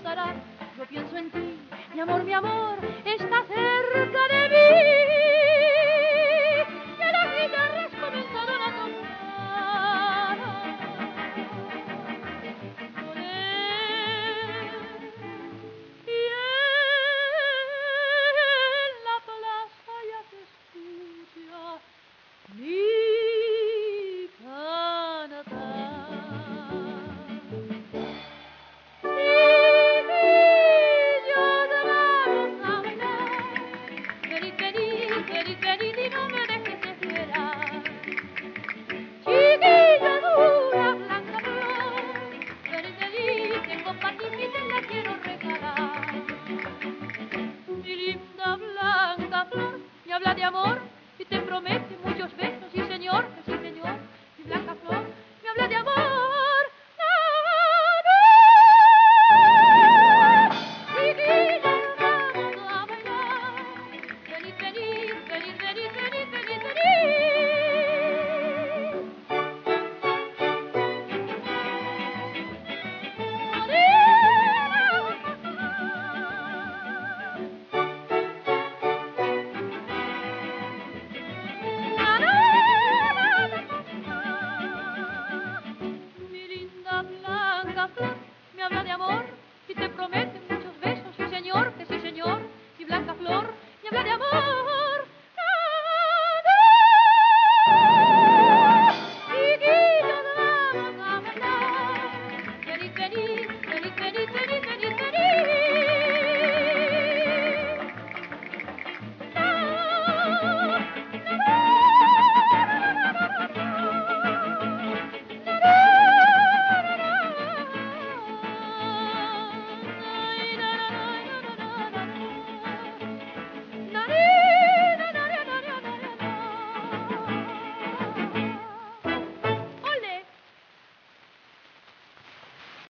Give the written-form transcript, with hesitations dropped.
pasará. Yo pienso en ti, mi amor, está cerca de mí. Que las guitarras comenzaron a tocar. Y en la plaza ya se escucha mi cantar. Chiquillos, vamos a bailar. Venid, venid, venid, venid y no me dejes esperar. Chiquillos, una blanca flor. Venid, venid, tengo para ti y te la quiero regalar. Mi linda blanca flor me habla de amor y te promete muchos besos, sí señor, que sí señor. Mi blanca flor me habla de amor. Chiquillos, vamos a bailar. Venid, venid, venid, venid, venid, venid, venid. Mi linda blanca flor me habla de amor y te promete muchos besos, sí señor, que sí señor. Mi blanca flor me habla de amor.